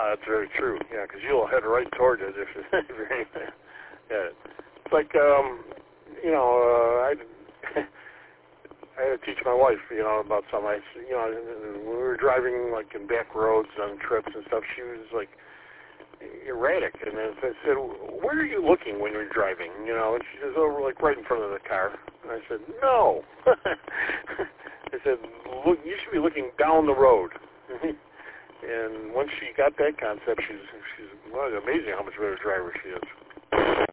That's very true. Yeah, because you'll head right toward it if you're aiming at it. It's like, I had to teach my wife, about something. When we were driving, like, in back roads on trips and stuff, she was, like, erratic. And then I said, where are you looking when you're driving? And she says, oh, like, right in front of the car. And I said, no. I said, look, you should be looking down the road. And once she got that concept, she's amazing how much better driver she is.